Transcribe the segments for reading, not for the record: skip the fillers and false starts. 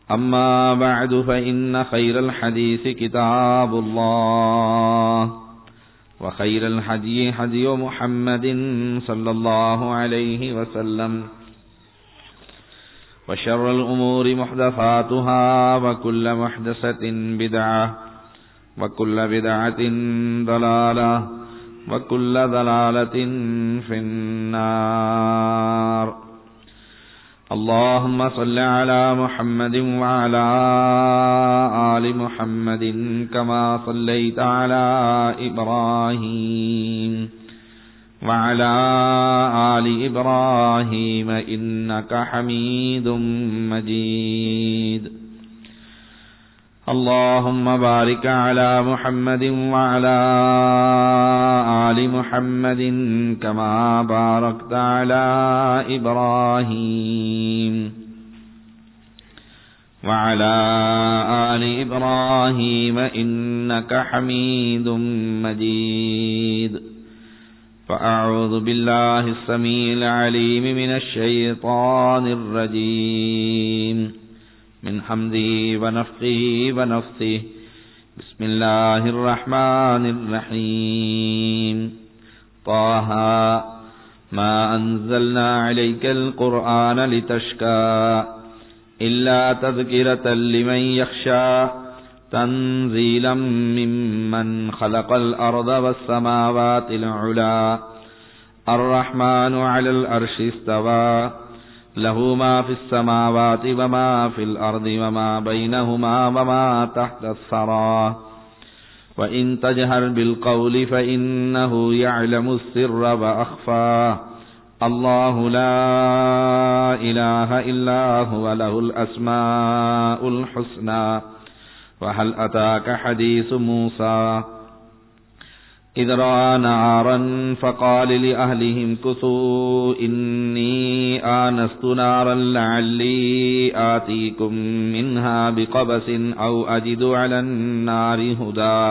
أما بعد فإن خير الحديث كتاب الله وخير الهدي هدي محمد صلى الله عليه وسلم وشر الأمور محدثاتها وكل محدثة بدعة وكل بدعة ضلالة وكل ضلالة في النار. اللهم صل على محمد وعلى آل محمد كما صليت على إبراهيم وعلى آل إبراهيم إنك حميد مجيد. اللهم بارك على محمد وعلى آل محمد كما باركت على إبراهيم وعلى آل إبراهيم إنك حميد مجيد. فأعوذ بالله السميع العليم من الشيطان الرجيم من حمده ونفخه ونفثه. بسم الله الرحمن الرحيم. طه ما أنزلنا عليك القرآن لتشقى إلا تذكرة لمن يخشى تنزيلا ممن خلق الأرض والسماوات العلى الرحمن على العرش استوى له ما في السماوات وما في الأرض وما بينهما وما تحت الثرى وإن تجهر بالقول فإنه يعلم السر وأخفى. الله لا إله إلا هو له الأسماء الحسنى. وهل أتاك حديث موسى إذ رأى نارا فقال لأهلهم كثوا إني آنست نارا لعلي آتيكم منها بقبس أو أجد على النار هدى.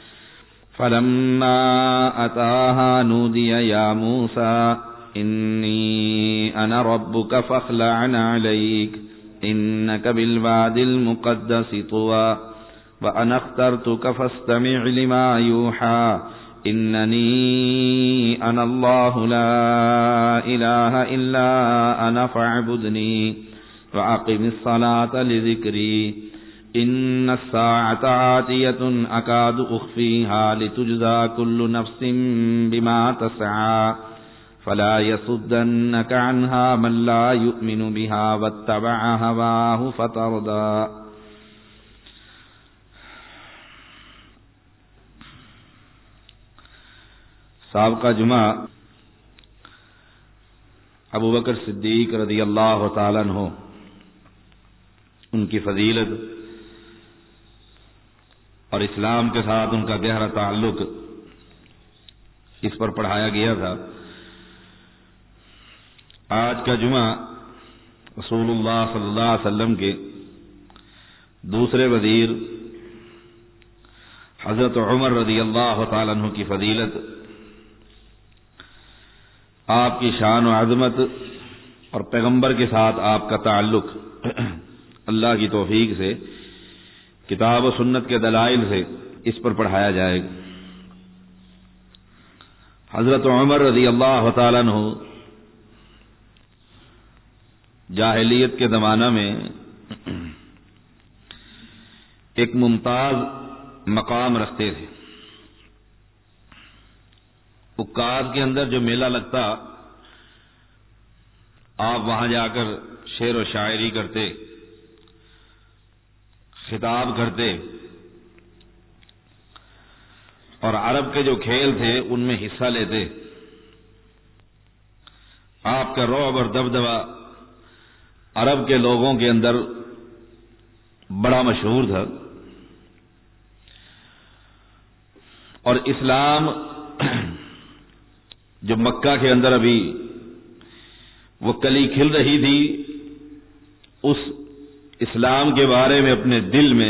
فلما أتاها نودي يا موسى إني أنا ربك فاخلع عليك إنك بالواد المقدس طوى وأنا اخترتك فاستمع لما يوحى إنني أنا الله لا إله إلا أنا فاعبدني وأقم الصلاة لذكري إن الساعة آتية أكاد أخفيها لتجزى كل نفس بما تسعى فلا يصدنك عنها من لا يؤمن بها واتبع هواه فتردى. سابقہ جمعہ ابو بکر صدیق رضی اللہ تعالیٰ عنہ ان کی فضیلت اور اسلام کے ساتھ ان کا گہرا تعلق اس پر پڑھایا گیا تھا. آج کا جمعہ رسول اللہ صلی اللہ علیہ وسلم کے دوسرے وزیر حضرت عمر رضی اللہ تعالیٰ عنہ کی فضیلت، آپ کی شان و عظمت اور پیغمبر کے ساتھ آپ کا تعلق اللہ کی توفیق سے کتاب و سنت کے دلائل سے اس پر پڑھایا جائے گا. حضرت عمر رضی اللہ تعالیٰ عنہ جاہلیت کے زمانہ میں ایک ممتاز مقام رکھتے تھے. عکاظ کے اندر جو میلہ لگتا آپ وہاں جا کر شعر و شاعری کرتے، خطاب کرتے اور عرب کے جو کھیل تھے ان میں حصہ لیتے. آپ کا رعب اور دبدبہ عرب کے لوگوں کے اندر بڑا مشہور تھا، اور اسلام جو مکہ کے اندر ابھی وہ کلی کھل رہی تھی، اس اسلام کے بارے میں اپنے دل میں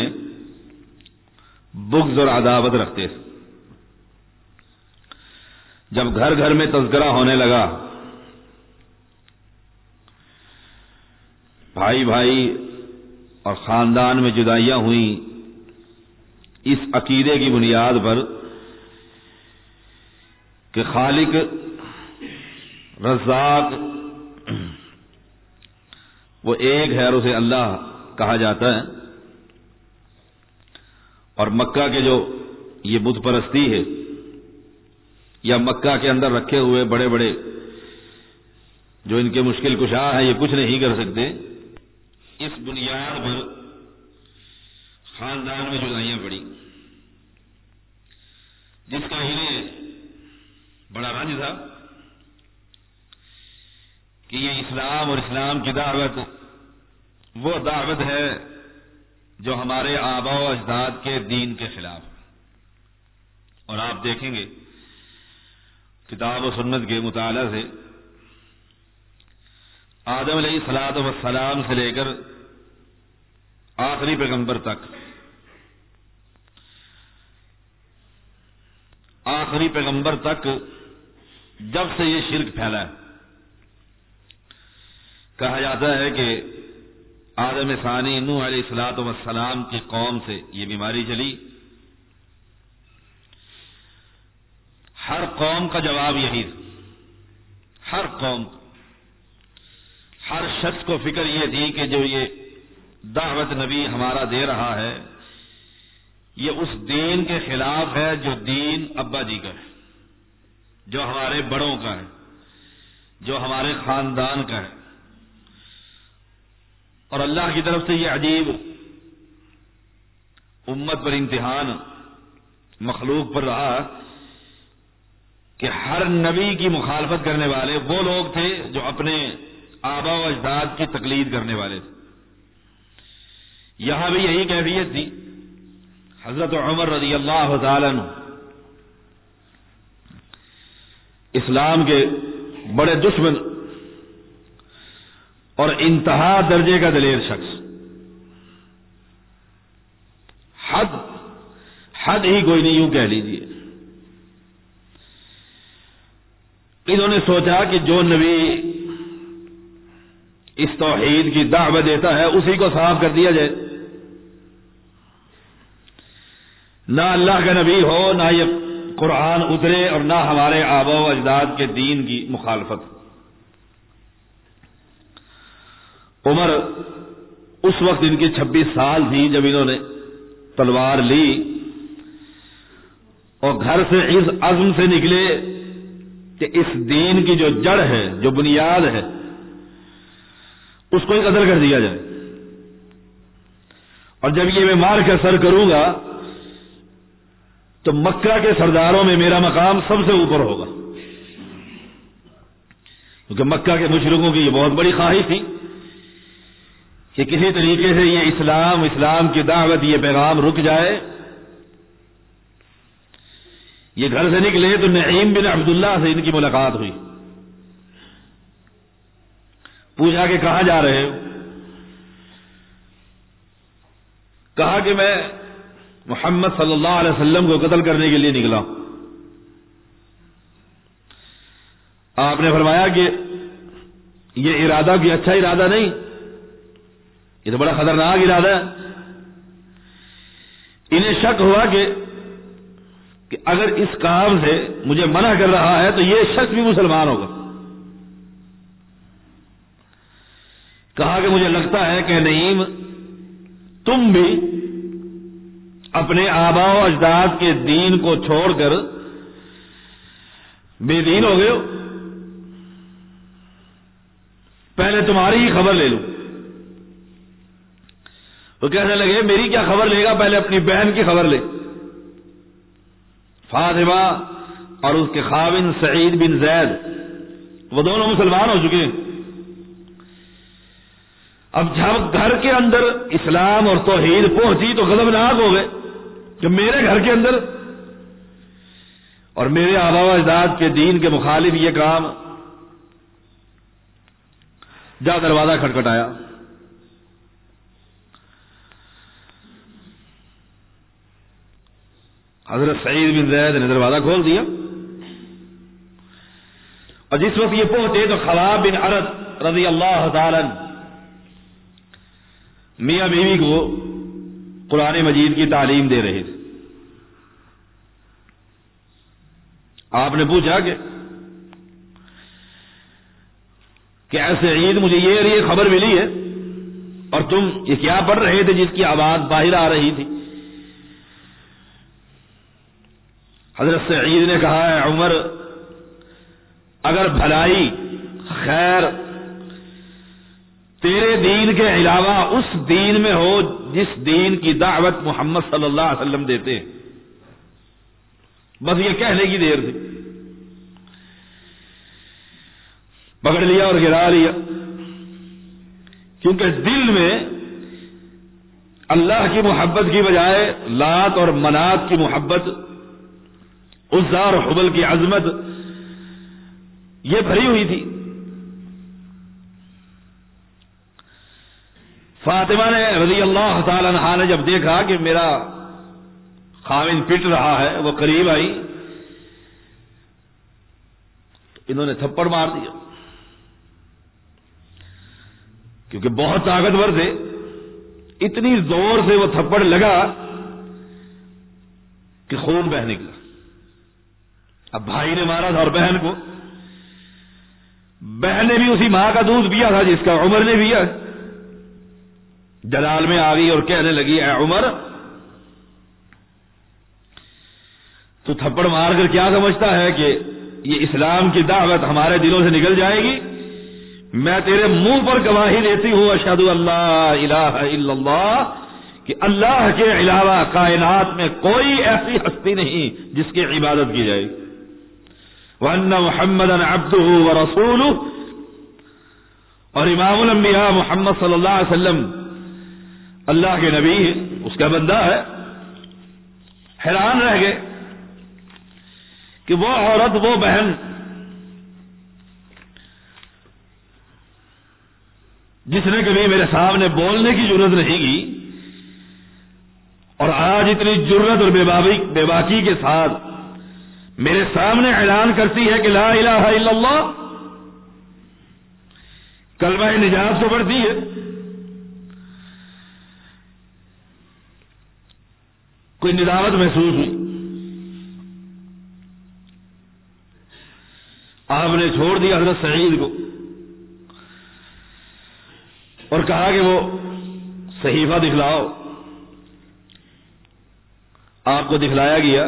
بغض اور عداوت رکھتے تھے. جب گھر گھر میں تذکرہ ہونے لگا، بھائی بھائی اور خاندان میں جدائیاں ہوئیں اس عقیدے کی بنیاد پر کہ خالق رزاق وہ ایک ہے اور اسے اللہ کہا جاتا ہے، اور مکہ کے جو یہ بت پرستی ہے یا مکہ کے اندر رکھے ہوئے بڑے بڑے جو ان کے مشکل کشا ہیں یہ کچھ نہیں کر سکتے، اس بنیاد پر خاندان میں جدائیاں پڑی، جس کا انہیں بڑا رنج تھا کہ یہ اسلام اور اسلام کی دعوت وہ دعوت ہے جو ہمارے آباء و اجداد کے دین کے خلاف ہے۔ اور آپ دیکھیں گے کتاب و سنت کے مطالعہ سے آدم علیہ الصلوۃ والسلام سے لے کر آخری پیغمبر تک، آخری پیغمبر تک جب سے یہ شرک پھیلا ہے، کہا جاتا ہے کہ آدم ثانی نوح علیہ الصلوۃ والسلام کی قوم سے یہ بیماری چلی۔ ہر قوم کا جواب یہی تھا، ہر قوم، ہر شخص کو فکر یہ تھی کہ جو یہ دعوت نبی ہمارا دے رہا ہے یہ اس دین کے خلاف ہے جو دین ابا جی کا ہے، جو ہمارے بڑوں کا ہے، جو ہمارے خاندان کا ہے۔ اور اللہ کی طرف سے یہ عجیب امت پر امتحان مخلوق پر رہا کہ ہر نبی کی مخالفت کرنے والے وہ لوگ تھے جو اپنے آباء و اجداد کی تقلید کرنے والے تھے۔ یہاں بھی یہی کیفیت تھی۔ حضرت عمر رضی اللہ تعالی عنہ اسلام کے بڑے دشمن اور انتہا درجے کا دلیر شخص، حد ہی کوئی نہیں، یوں کہہ لیجیے۔ انہوں نے سوچا کہ جو نبی اس توحید کی دعوت دیتا ہے اسی کو صاف کر دیا جائے، نہ اللہ کا نبی ہو، نہ یہ قرآن اترے، اور نہ ہمارے آباء و اجداد کے دین کی مخالفت۔ عمر اس وقت ان کی 26 سال تھی جب انہوں نے تلوار لی اور گھر سے اس عزم سے نکلے کہ اس دین کی جو جڑ ہے، جو بنیاد ہے، اس کو ہی قتل کر دیا جائے، اور جب یہ میں مار کر سر کروں گا تو مکہ کے سرداروں میں میرا مقام سب سے اوپر ہوگا، کیونکہ مکہ کے مشرکوں کی یہ بہت بڑی خواہش تھی کہ کسی طریقے سے یہ اسلام کی دعوت، یہ پیغام رک جائے۔ یہ گھر سے نکلے تو نعیم بن عبداللہ سے ان کی ملاقات ہوئی، پوچھا کہ کہاں جا رہے ہو؟ کہا کہ میں محمد صلی اللہ علیہ وسلم کو قتل کرنے کے لیے نکلا۔ آپ نے فرمایا کہ یہ ارادہ کوئی اچھا ارادہ نہیں، یہ تو بڑا خطرناک ارادہ ہے۔ انہیں شک ہوا کہ اگر اس کام سے مجھے منع کر رہا ہے تو یہ شخص بھی مسلمان ہوگا۔ کہا کہ مجھے لگتا ہے کہ نعیم تم بھی اپنے آباء و اجداد کے دین کو چھوڑ کر بے دین ہو گئے ہو، پہلے تمہاری ہی خبر لے لوں۔ وہ کہنے لگے میری کیا خبر لے گا، پہلے اپنی بہن کی خبر لے۔ فاطمہ اور اس کے خاوند سعید بن زید وہ دونوں مسلمان ہو چکے ہیں۔ اب جب گھر کے اندر اسلام اور توحید پہنچی تو غضبناک ہو گئے کہ میرے گھر کے اندر اور میرے آباء و اجداد کے دین کے مخالف یہ کام۔ جا دروازہ کھٹکھٹایا، حضرت سعید بن زید نے دروازہ کھول دیا، اور جس وقت یہ پہنچے تو خباب بن عرد رضی اللہ تعالی عنہ میاں بیوی کو قرآن مجید کی تعلیم دے رہے تھے. آپ نے پوچھا کہ ایسے عید مجھے یہ خبر ملی ہے اور تم یہ کیا پڑھ رہے تھے جس کی آواز باہر آ رہی تھی؟ حضرت سعید نے کہا ہے عمر، اگر بھلائی خیر تیرے دین کے علاوہ اس دین میں ہو جس دین کی دعوت محمد صلی اللہ علیہ وسلم دیتے ہیں، بس یہ کہنے کی دیر تھی. پکڑ لیا اور گرا لیا، کیونکہ دل میں اللہ کی محبت کی بجائے لات اور منات کی محبت، عزا اور حبل کی عظمت یہ بھری ہوئی تھی. فاطمہ نے رضی اللہ تعالی عنہا نے جب دیکھا کہ میرا خاوند پٹ رہا ہے، وہ قریب آئی، انہوں نے تھپڑ مار دیا، کیونکہ بہت طاقتور تھے. اتنی زور سے وہ تھپڑ لگا کہ خون بہہ نکلا. اب بھائی نے مارا تھا اور بہن کو، بہن نے بھی اسی ماں کا دودھ پیا تھا جس کا عمر نے پیا. جلال میں آ گئی اور کہنے لگی اے عمر، تو تھپڑ مار کر کیا سمجھتا ہے کہ یہ اسلام کی دعوت ہمارے دلوں سے نکل جائے گی؟ میں تیرے منہ پر گواہی دیتی ہوں اشہد ان لا الہ الا اللہ، کہ اللہ کے علاوہ کائنات میں کوئی ایسی ہستی نہیں جس کی عبادت کی جائے. وَأَنَّ مُحَمَّدًا عَبْدُهُ وَرَسُولُهُ، اور امام الانبیاء محمد صلی اللہ علیہ وسلم اللہ کے نبی ہے، اس کا بندہ ہے. حیران رہ گئے کہ وہ عورت، وہ بہن جس نے کبھی میرے سامنے بولنے کی جرت نہیں کی اور آج اتنی جرت اور بے باکی کے ساتھ میرے سامنے اعلان کرتی ہے کہ لا الہ الا اللہ، کلمہ نجات کو پڑھتی ہے. کوئی ندامت محسوس ہوئی. آپ نے چھوڑ دیا حضرت سعید کو اور کہا کہ وہ صحیفہ دکھلاؤ. آپ کو دکھلایا گیا،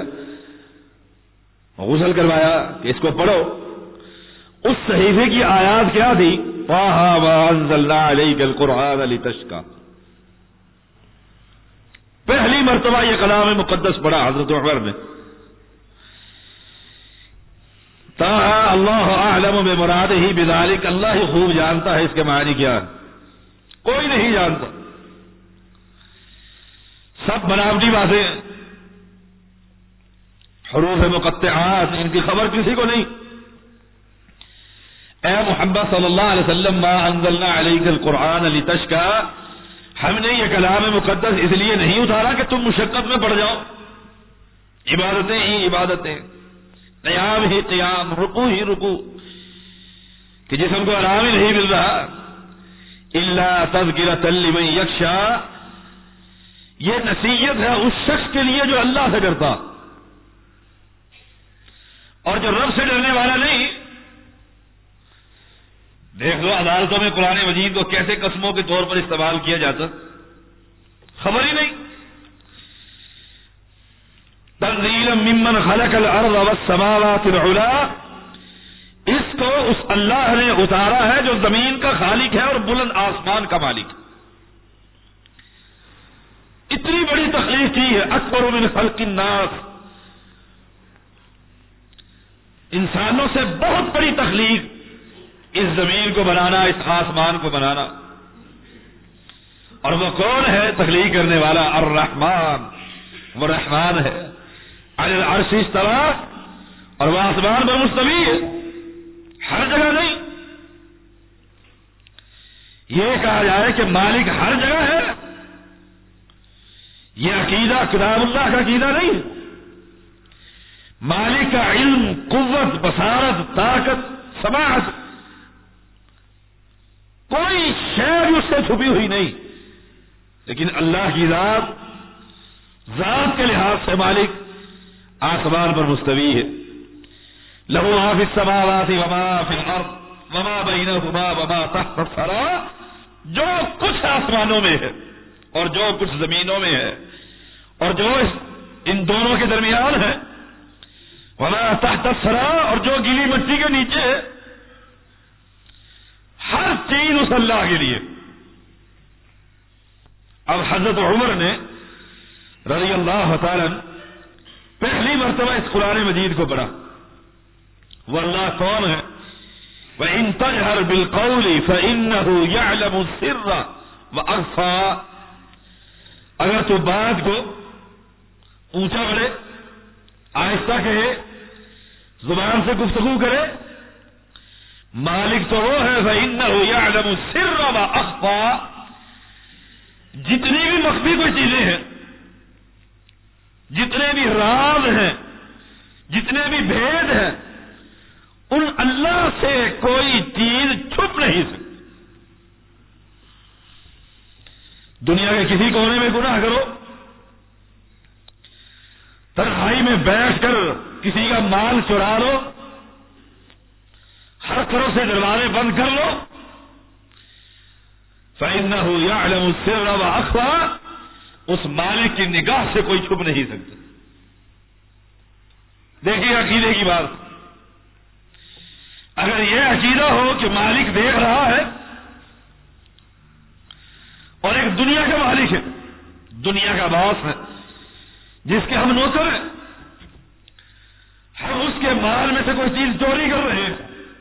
غسل کروایا کہ اس کو پڑھو. اس صحیفے کی آیات کیا تھی؟ طٰہٰ مَا أَنزَلْنَا عَلَيْكَ الْقُرْآنَ لِتَشْقَىٰ. پہلی مرتبہ یہ کلام مقدس پڑھا حضرت عمر نے. طٰہٰ اللہ اعلم بمرادہ بذلک، اللہ ہی خوب جانتا ہے اس کے معنی کیا ہے، کوئی نہیں جانتا. سب بناوٹی باتیں، حروف مقطعات، ان کی خبر کسی کو نہیں. اے محمد صلی اللہ علیہ وسلم، ما انزلنا علیک القرآن لتشقیٰ، ہم نے یہ کلام مقدس اس لیے نہیں اتارا کہ تم مشقت میں پڑ جاؤ. عبادتیں ہی عبادتیں، قیام ہی قیام، رکوع ہی رکوع، کہ جسم کو آرام ہی نہیں مل رہا. الا تذکرۃ لمن یخشیٰ، یہ نصیحت ہے اس شخص کے لیے جو اللہ سے ڈرتا اور جو رب سے ڈرنے والا نہیں. دیکھ لو عدالتوں میں قرآن مجید کو کیسے قسموں کے طور پر استعمال کیا جاتا، خبر ہی نہیں. تنزیلا ممن خلق الارض والسماوات العلی، اس کو اس اللہ نے اتارا ہے جو زمین کا خالق ہے اور بلند آسمان کا مالک. اتنی بڑی تخلیق کی ہے، اکبر من خلق الناس، انسانوں سے بہت بڑی تخلیق، اس زمین کو بنانا، اس آسمان کو بنانا. اور وہ کون ہے تخلیق کرنے والا؟ الرحمن، وہ رحمان ہے. علی العرش استویٰ، اور وہ آسمان پر مستوی ہے، ہر جگہ نہیں. یہ کہا جائے کہ مالک ہر جگہ ہے، یہ عقیدہ کتاب اللہ کا عقیدہ نہیں. مالک کا علم، قوت، بصارت، طاقت، سماعت، کوئی شے بھی اس سے چھپی ہوئی نہیں. لیکن اللہ کی ذات کے لحاظ سے مالک آسمان پر مستوی ہے. لہو ما فی السماوات وما فی الارض وما بینہما وما تحت الثری، جو کچھ آسمانوں میں ہے اور جو کچھ زمینوں میں ہے اور جو ان دونوں کے درمیان ہے، وما تحت الثری، اور جو گیلی مٹی کے نیچے ہے، ہر چیز اس اللہ کے لیے. اب حضرت عمر نے رضی اللہ تعالی پہلی مرتبہ اس قرآن مجید کو پڑھا. وہ اللہ کون ہے؟ وَإِن تَجْهَرْ بِالْقَوْلِ فَإِنَّهُ يَعْلَمُ السِّرَّ وَأَخْفَى، اگر تو بات کو اونچا پڑھے، آہستہ کہے، زبان سے گفتگو کرے، مالک تو وہ ہے فَإِنَّهُ يَعْلَمُ السِّرَّ وَأَخْفَى، جتنی بھی مخفی کوئی چیزیں ہیں، جتنے بھی راز ہیں، جتنے بھی بھید ہیں، ان اللہ سے کوئی چیز چھپ نہیں سکتی. دنیا کے کسی کونے میں گناہ کرو، تنہائی میں بیٹھ کر کسی کا مال چرا لو، ہر طرف سے دروازے بند کر لو، فَإِنَّهُ يَعْلَمُ السِّرَّ وَأَخْفَى، اس مالک کی نگاہ سے کوئی چھپ نہیں سکتا. دیکھیے عقیدے کی بات، اگر یہ عقیدہ ہو کہ مالک دیکھ رہا ہے اور ایک دنیا کا مالک ہے، دنیا کا باس ہے، جس کے ہم نوکر ہیں، ہم اس کے مال میں سے کوئی چیز چوری کر رہے ہیں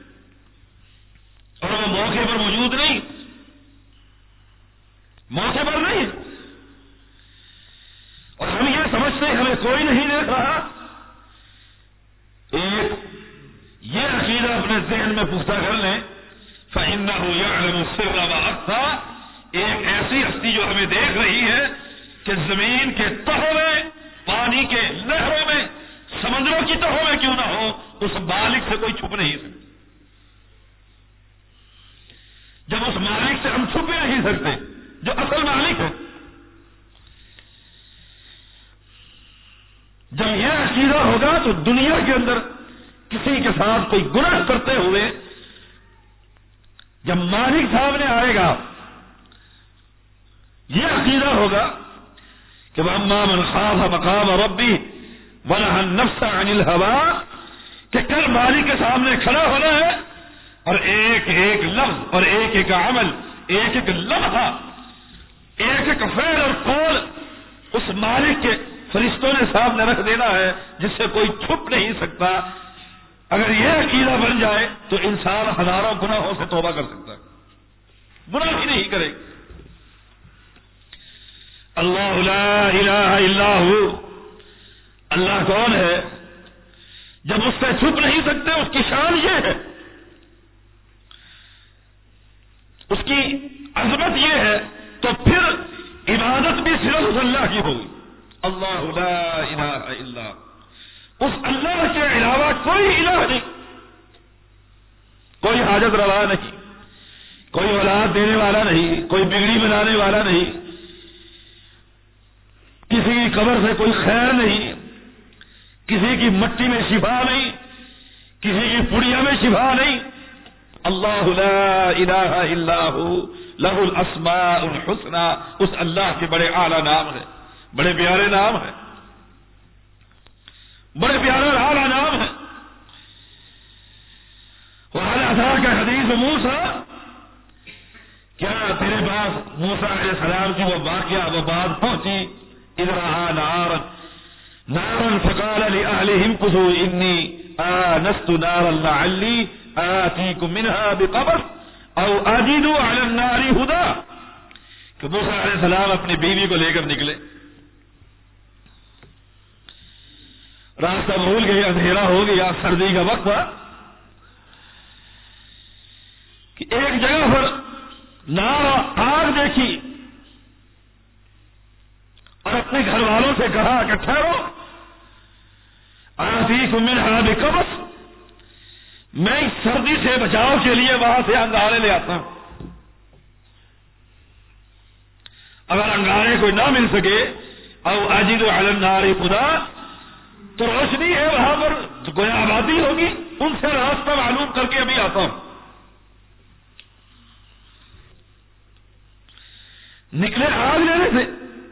اور وہ موقع پر موجود نہیں، موقع پر نہیں، اور ہم یہ سمجھتے ہیں ہمیں کوئی نہیں دیکھ رہا. ایک یہ عقیدہ اپنے ذہن میں پختہ کر لیں، فَإِنَّهُ يَعْلَمُ السِّرَّ وَأَخْفَى، ایک ایسی ہستی جو ہمیں دیکھ رہی ہے کہ زمین کے تہوں میں، پانی کے لہروں میں، سمندروں کی تہوں میں کیوں نہ ہو، اس مالک سے کوئی چھپ نہیں سکتا. جب اس مالک سے ہم چھپ نہیں سکتے جو اصل مالک ہے، جب یہ عقیدہ ہوگا تو دنیا کے اندر کسی کے ساتھ کوئی گناہ کرتے ہوئے جب مالک سامنے آئے گا، یہ عقیدہ ہوگا کہ وَأَمَّا مَنْ خَافَ مَقَامَ رَبِّهِ وَنَهَى النَّفْسَ عَنِ الْهَوَىٰ، کہ کل مالک کے سامنے کھڑا ہونا ہے اور ایک ایک لفظ اور ایک ایک عمل، ایک ایک لمحہ، ایک ایک فعل اور قول اس مالک کے فرشتوں نے سامنے رکھ دینا ہے جس سے کوئی چھپ نہیں سکتا. اگر یہ عقیدہ بن جائے تو انسان ہزاروں گناہوں سے توبہ کر سکتا ہے، گناہ ہی نہیں کرے. اللہ لا الہ الا ہو، اللہ کون ہے؟ جب اس سے چھپ نہیں سکتے، اس کی شان یہ ہے، اس کی عظمت یہ ہے، تو پھر عبادت بھی صرف اس اللہ کی ہوگی. اللہ لا الہ الا، اس اللہ کے علاوہ کوئی الہ نہیں، کوئی حاجت روا نہیں، کوئی اولاد دینے والا نہیں، کوئی بگڑی بنانے والا نہیں، کسی کی قبر سے کوئی خیر نہیں، کسی کی مٹی میں شفا نہیں، کسی کی پڑیا میں شفا نہیں. اللہ لا الہ الا ہو لہ الاسماء الحسنى، اس اللہ کے بڑے اعلیٰ نام ہے، بڑے پیارے نام ہے، بڑے پیارے اور اعلیٰ نام ہے. وَهَلْ أَتَاكَ حَدِيثُ مُوسَىٰ، کیا تیرے پاس موسیٰ علیہ السلام کی وہ واقعہ، وہ بات پہنچی؟ إِذْ رَأَىٰ نَارًا فَقَالَ لِأَهْلِهِ امْكُثُوا إِنِّي آنَسْتُ نَارًا لَعَلِّي آتِيكُم مِّنْهَا بِقَبَسٍ أَوْ أَجِدُ عَلَى النَّارِ هُدًى، کہ موسیٰ علیہ السلام اپنی بیوی کو لے کر نکلے، راستہ بھول گئے، اندھیرا ہو گیا، سردی کا وقت تھا، کہ ایک جگہ پر نار آگ دیکھی اور اپنے گھر والوں سے کہا کہ ٹھہرو، آتیکم منہا بقبس، میں اس سردی سے بچاؤ کے لیے وہاں سے انگارے لے آتا ہوں. اگر انگارے کو نہ مل سکے او اجد علی النار خدا تو روشنی ہے وہاں پر گویا آبادی ہوگی، ان سے راستہ معلوم کر کے ابھی آتا ہوں. نکلے آگ لینے سے.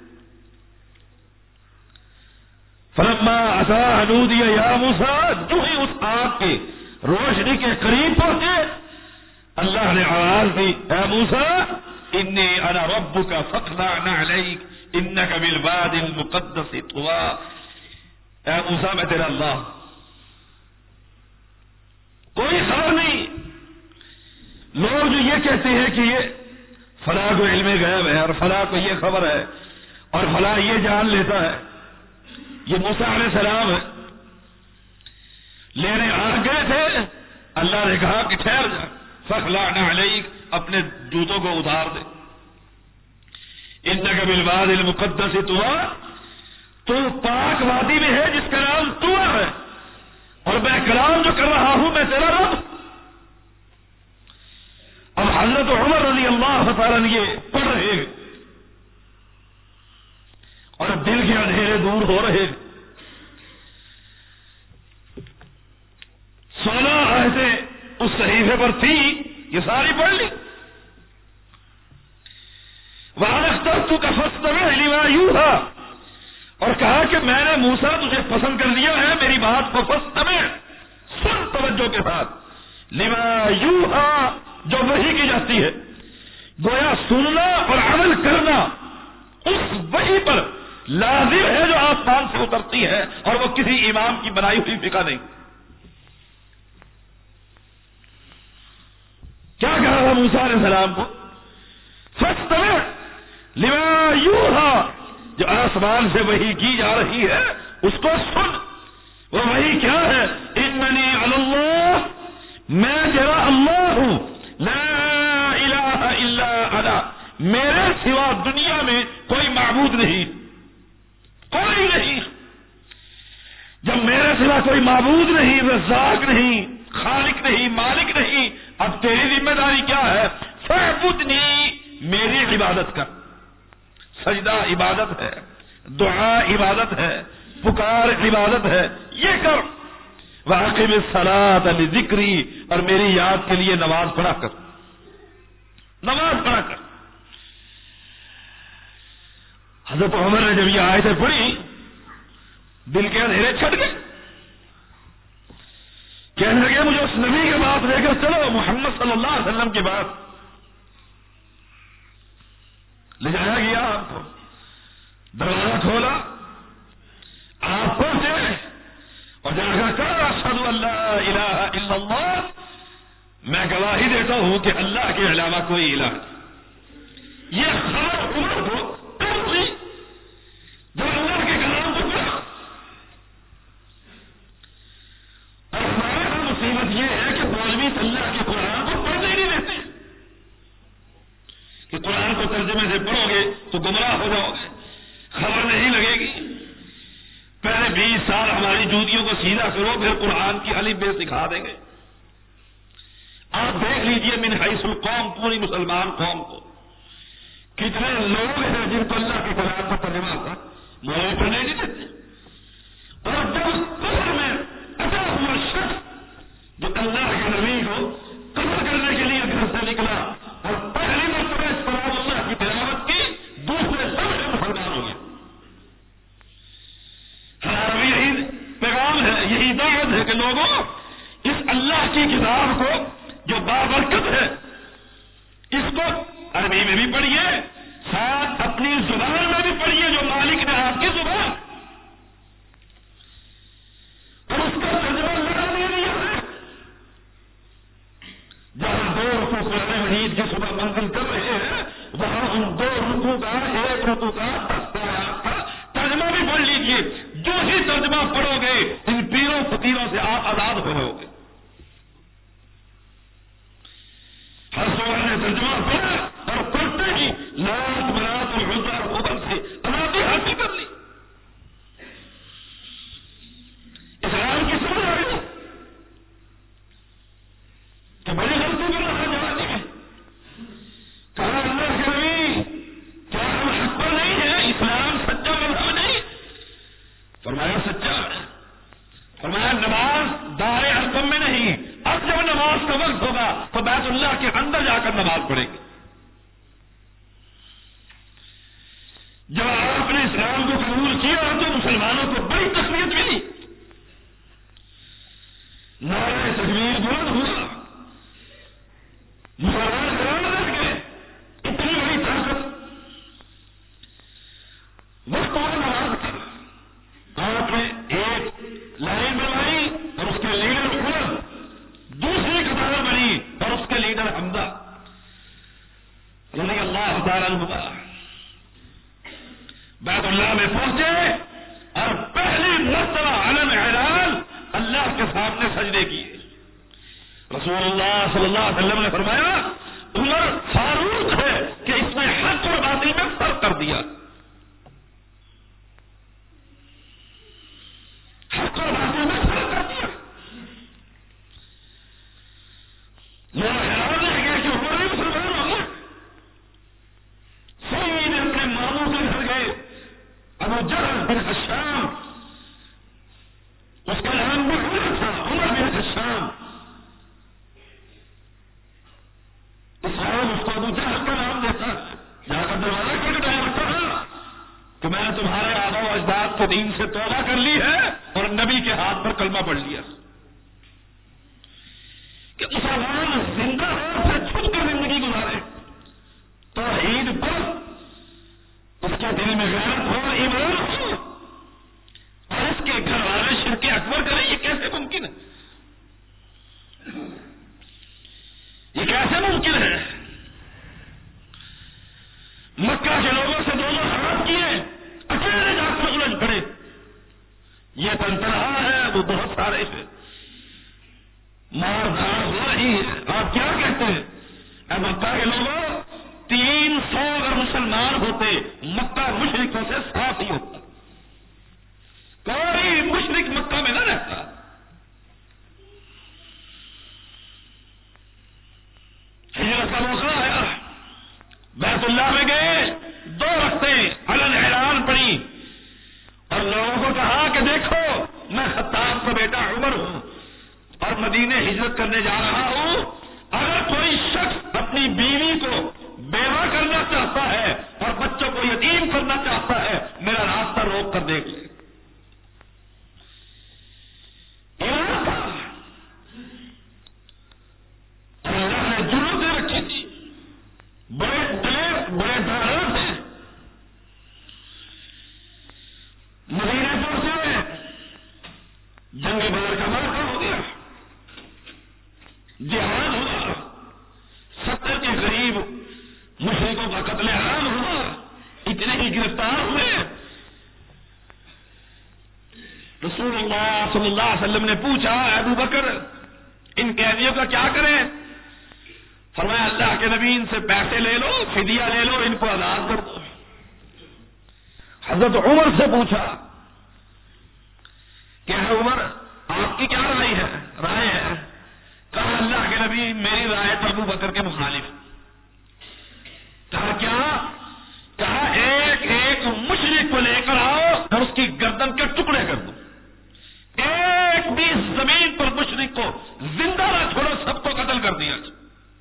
فلما اتا نودی یا موسیٰ، جو ہی اس آگ کے روشنی کے قریب پہنچے اللہ نے آواز دی، اے موسیٰ انی انا ربک فاخلع نعلیک انک بالواد المقدس طویٰ. اے موسیٰ میں تیرا اللہ. کوئی خبر نہیں. لوگ جو یہ کہتے ہیں کہ یہ فلاں کو علم غیب ہے اور فلاں کو یہ خبر ہے اور فلاں یہ جان لیتا ہے، یہ موسیٰ علیہ السلام ہے، لینے آ گئے تھے. اللہ نے کہا کہ ٹھہر جا، فاخلع نعلیک، اپنے جوتوں کو اتار دے. انک بالواد المقدس طویٰ، تو پاک وادی میں ہے جس کا نام طویٰ ہے، اور میں کلام جو کر رہا ہوں میں تیرا رب. اب حضرت عمر رضی اللہ تعالیٰ یہ پڑھ رہے ہیں اور دل کے اندھیرے دور ہو رہے ہیں. 16 آیتیں اس صحیفے پر تھی، یہ ساری پڑھ لی. وَأَنَا اخْتَرْتُكَ فَاسْتَمِعْ لِمَا يُوحَىٰ، اور کہا کہ میں نے موسیٰ تجھے پسند کر لیا ہے، میری بات کو فاستمع، سن توجہ کے ساتھ، لِمَا يُوحَىٰ، جو وحی کی جاتی ہے. گویا سننا اور عمل کرنا اس وحی پر لازم ہے جو آسمان سے اترتی ہے، اور وہ کسی امام کی بنائی ہوئی فقہ نہیں. کیا کہا تھا موسیٰ علیہ السلام کو؟ فاستمع لما یوحیٰ، جو آسمان سے وحی کی جا رہی ہے اس کو سن. وہ وحی کیا ہے؟ اننی علی اللہ، میں تیرا اللہ ہوں، لا الہ الا انا، میرے سوا دنیا میں کوئی معبود نہیں، کوئی نہیں. جب میرے سوا کوئی معبود نہیں، رزاق نہیں، خالق نہیں، مالک نہیں، اب تیری ذمہ داری کیا ہے؟ فاعبدنی، میری عبادت کر. سجدہ عبادت ہے، دعا عبادت ہے، پکار عبادت ہے، یہ کر. وَأَقِمِ الصَّلَاةَ لِذِكْرِي، اور میری یاد کے لیے نماز پڑھا کر، نماز پڑھا کر. حضرت عمر نے جب یہ آیتیں پڑھی دل کے اندھیرے چھٹ گئے. کہنے لگے مجھے اس نبی کے بات لے کر چلو، محمد صلی اللہ علیہ وسلم کی بات. لے جایا گیا آپ کو، دروازہ کھولا، آپ پہنچے اور جا کر کہا اشہد ان لا الہ الا اللہ، میں گواہی دیتا ہوں کہ اللہ کے علاوہ کوئی الہ نہیں. یہ خبر عمر کو کب ہوئی؟ جب اللہ کے کلام کو پڑھا. اور ہمارے یہاں مصیبت یہ ہے کہ مولوی اللہ کے قرآن کو پڑھنے ہی نہیں دیتے کہ قرآن کو ترجمے سے پڑھو گے تو گمراہ ہو جاؤ گے، خبر نہیں لگے گی. پہلے 20 سال ہماری جوتیوں کو سیدھا کرو، پھر قرآن کی الف بے سکھا دیں گے. آپ دیکھ لیجئے من حیث القوم، پوری مسلمان قوم کو کتنے لوگ ہیں جن کو اللہ کے کلام کا ترجمہ ہوتا مولوی پڑھنے نہیں دیتے. اور جب قبر میں اٹا ہوا شخص جو اللہ کے نبی کو قتل کرنے کے لیے گھر سے نکلا اور پہلی مرتبہ اس کلام اللہ کی تلاوت کی، دوسرے سب سے مسلمان ہو گیا. ہمارا بھی یہی پیغام ہے، یہی دعوت ہے کہ لوگوں اس اللہ کی کتاب کو جو بابرکت ہے اس کو عربی میں بھی پڑھیے، ساتھ اپنی زبان میں بھی پڑھیے جو مالک نے آپ کی زبان، اور اس کا ترجمہ لگا دیا ہے. جہاں 2 رکوع قرآن مجید کی صبح منزل کر رہے ہیں وہاں ان 2 رکوع کا، 1 رکوع کا، 10 آیات کا ترجمہ بھی پڑھ لیجیے. جو ہی ترجمہ پڑھو گے ان پیروں فقیروں سے آپ آزاد ہو جاؤ گے. ہر سورہ نے ترجمہ پڑھا اور پڑھتے ہی لات منات العزیٰ اور خبر سے آزادی حاصل کر لی. اسلام کی سمجھ آ گئی کہ بڑی غلطی کر رہا جوانی میں. کہا اللہ کے نبی کیا ہم حق جب آپ نے اسلام کو قبول کیا تو مسلمانوں کو بڑی تقویت ملی، نعرہ تکبیر بلند ہوا، مسلمان حیران رہ گئے، اتنی بڑی طاقت۔ وقت اور نماز کا آپ نے ایک لائن بنائی اور اس کے لیڈر عمر، دوسری قطار بنی اور اس کے لیڈر حمزہ رضی اللہ تعالیٰ عنہ بیت اللہ میں پہنچے اور پہلی مرتبہ علم اعلان اللہ کے سامنے سجدے کیے۔ رسول اللہ صلی اللہ علیہ وسلم نے فرمایا عمر فاروق ہے کہ اس نے حق اور باطل میں فرق کر دیا، حق اور باطل میں فرق کر دیا۔ لوگ حیران رہ گئے کہ عمر بھی مسلمان ہو گیا۔ سعید نے اپنے ماموں کے گھر گئے، ابو جہل بن حشام، اس کا نام بھی عمر تھا، عمر بن حشام۔ اسلام اس کو ابو جہل کا نام دیتا، جا کر دروازہ کھٹکھٹایا اور کہا کہ میں نے تمہارے آبا و اجداد کے دین سے توبہ کر لی ہے اور نبی کے ہاتھ پر کلمہ پڑھ لیا۔ کہ مسلمان زندہ ہو پھر چھپ کر زندگی گزارے، توحید پر اس کے دل میں غیرت ہو، ایمان ہو، اور اس کے گھر والے شرک اکبر کریں، یہ کیسے ممکن ہے؟ یہ کیسے ممکن ہے؟ مکہ کے لوگوں سے دونوں ہاتھ کیے، اکیلے جا کر الجھ پڑے، یہ تنتنہا ہے، وہ بہت سارے ہیں، مار دھاڑ ہو رہی ہے۔ آپ کیا کہتے ہیں؟ اے مکہ کے لوگوں، 300 اگر مسلمان ہوتے مکہ مشرکوں سے صاف ہی ہوتا، کوئی مشرک مکہ میں نہ رہتا۔ ہجرت کا موقع آیا، بیت اللہ میں گئے، 2 رکعتیں علن اعلان پڑی اور لوگوں کو کہا کہ دیکھو میں خطاب کا بیٹا عمر ہوں اور مدینے ہجرت کرنے جا رہا ہوں، اگر کوئی شخص اپنی بیوی کو بیوہ کرنا چاہتا ہے اور بچوں کو یتیم کرنا چاہتا ہے میرا راستہ روک کر دیکھ لے۔ اللہ نے جرأت دے رکھی تھی، بڑے دلیر بڑے دانا تھے، مدینے پہنچے، جنگ بدر کا موقع ہو گیا، جہاد ہوا، 70 کے قریب مشرکوں کا قتل عام ہوا، اتنے ہی گرفتار ہوئے۔ رسول اللہ صلی اللہ علیہ وسلم نے پوچھا ابو بکر ان قیدیوں کا کیا کریں؟ فرمایا اللہ کے نبی ان سے پیسے لے لو، فدیہ لے لو، ان کو آزاد کر دو۔ حضرت عمر سے پوچھا کہ عمر آپ کی کیا رائے ہے؟ کہا اللہ کے نبی میری رائے تو ابو بکر کے مخالف۔ کہا کیا؟ کہا ایک ایک مشرک کو لے کر آؤ اور اس کی گردن کے ٹکڑے کر دو، ایک بھی زمین پر مشرک کو زندہ نہ چھوڑو، سب کو قتل کر دیا جائے،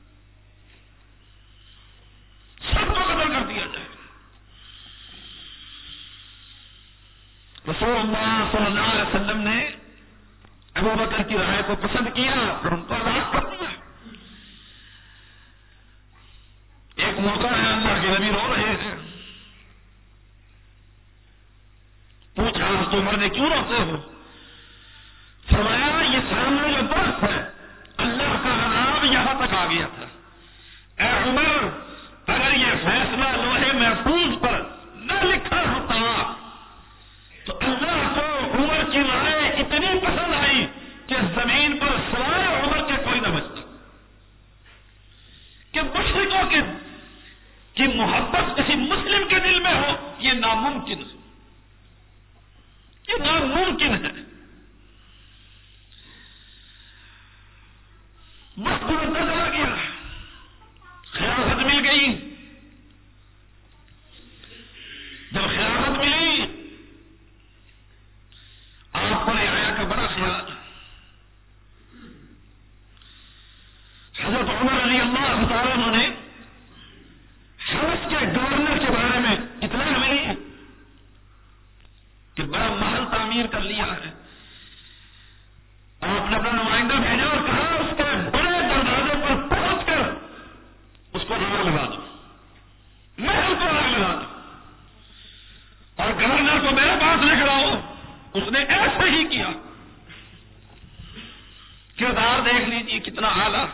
سب کو قتل کر دیا جائے۔ رسول اللہ صلی اللہ علیہ وسلم نے ابو بکر کی رائے کو پسند کیا اور ان کو آزاد کر دیا۔ ایک موقع ہے اللہ کے نبی رو رہے ہیں، پوچھا تو عمر نے کیوں روتے ہو؟ فرمایا یہ سامنے جو درخت ہے اللہ کا عذاب یہاں تک آ گیا تھا، اے عمر اگر یہ فیصلہ لوہے محفوظ پر نہ لکھا ہوتا تو اللہ کو عمر کی رائے اتنی پسند آئی کہ زمین پر سوائے عمر کے کوئی نہ بچتا، کہ مشرکوں کی محبت کسی مسلم کے دل میں ہو، یہ ناممکن ہے، یہ ناممکن ہے۔ وقت بدلتا چلا گیا، خلافت مل گئی، جب خلافت ملی آپ پر آیا کا بڑا خیال، حضرت عمر رضی اللہ تعالیٰ عنہ نے حبش کے گورنر کے بارے میں اطلاع ملی پیار دیکھ لیجیے کتنا اعلیٰ.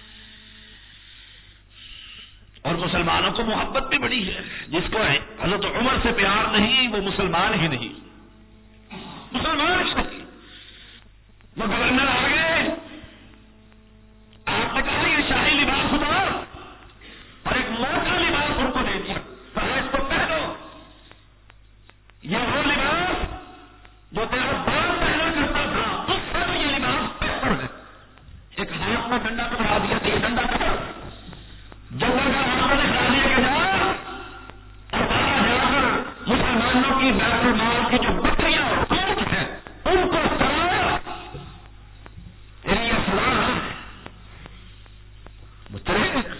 اور مسلمانوں کو محبت بھی بڑی ہے. جس کو حضرت عمر سے پیار نہیں وہ مسلمان ہی نہیں. مسلمان ہی نہیں. وہ گورنر آ گئے, آپ نے کہا یہ شاہی لباس اتار اور ایک موٹا لباس ان کو دے دیا. کہا اس کو پہنو, یہ وہ لباس جو تیرا باپ پہنا کرتا تھا اس سے یہ لباس بہتر ہے. ایک ہاتھ میں ڈنڈا پکڑا دیا کہ یہ ڈنڈا پکڑ, جنگل کا راستہ دکھا دیا کہ جا اور وہاں جا کر مسلمانوں کی بیت المال کی جو بکریاں اور اونٹ ہیں ان کو چلایا. تیری یہ سلام ہے وہ چلے گا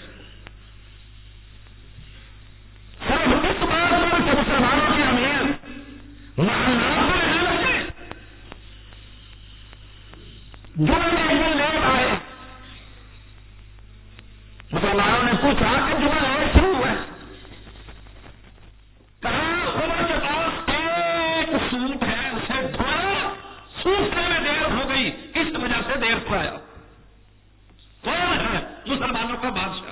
صرف اس بات پر کہ مسلمانوں کی امیر محلات میں رہنے لگے. جو ایک لوگ آئے مسلمانوں نے پوچھا کہ جمعہ اور شروع ہوا ہے. کہا عمر کے پاس ایک سوٹ ہے اسے دھویا, سوکھنے میں دیر ہو گئی اس وجہ سے دیر سے آیا. کون ہے؟ مسلمانوں کا بادشاہ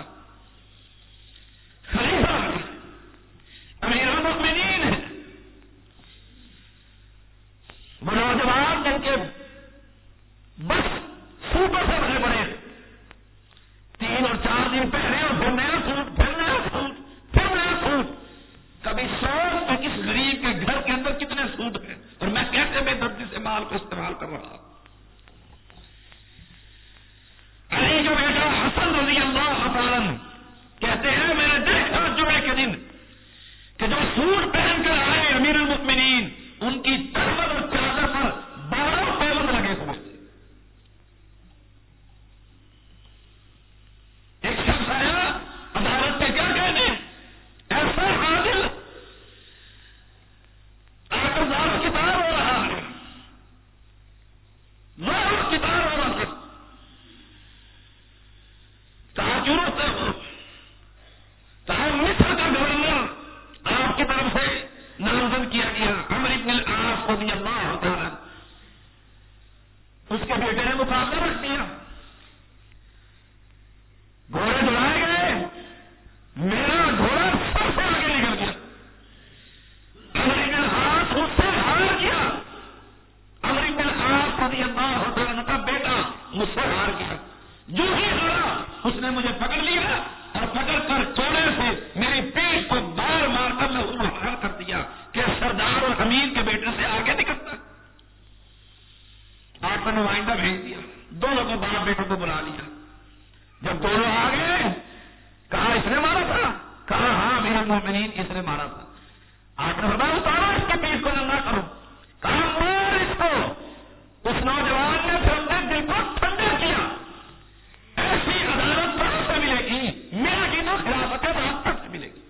خلیفہ امیر المؤمنین ہے. وہ نوجوان جن کے بس سوٹوں سے بھرے پڑے 3 اور 4 دن پہلے اور پھر نیا سوٹ, پھر نیا سوٹ, پھر نیا سوٹ. کبھی سوچ کہ اس غریب کے گھر کے اندر کتنے سوٹ ہیں اور میں کیسے بے دردی سے مال کو استعمال کر رہا ہوں. علی جو بیٹا حسن رضی اللہ تعالیٰ کہتے ہیں میں نے دیکھا جمعے کے دن کہ جو سوٹ پہن کر آئے امیر المؤمنین ان کی تربت اور چادر پر 12 پابند لگے ہوئے. ایک شخص آیا عدالت پہ کیا کہنے, ایسا عادل آکردار کتاب ہو رہا ہے, لاہور کتاب ہو رہا ہے. تاجروں سے ہو چاہے مصر کا گورنر آپ کی طرف سے نامزد کیا گیا عمرو بن العاص رضی اللہ تعالیٰ, اس کے بیٹے نے مقابلہ رکھ دیا. گھوڑے دوڑائے گئے, میرا گھوڑا سب سے آگے نکل گیا. عمرو بن العاص اس سے ہار گیا. عمرو بن العاص رضی اللہ تعالیٰ کا بیٹا مجھ سے ہار گیا. جو ہی ہارا اس نے مجھے پکڑ لیا اور پکڑ کر چوڑے سے میری پیٹ کو بار مار کر میں اس کو ہار کر دیا کہ سردار اور امیر کے بیٹے سے آگے نکلتا. آپ کا نمائندہ بھیج دیا, دونوں کو باپ بیٹوں کو بلا لیا. جب دونوں آ گئے کہا اس نے مارا تھا, کہا ہاں امیر المؤمنین اس نے مارا تھا. آپ نے فرمایا اتارو اس کے پیٹ کو ننگا کرو. کہا مار اس کو. اس نوجوان نے پھر اپنے دل کو ٹھنڈا کیا. ایسی عدالت کہاں سے ملے گی, میرے کی تو خلافت راستہ سے ملے گی.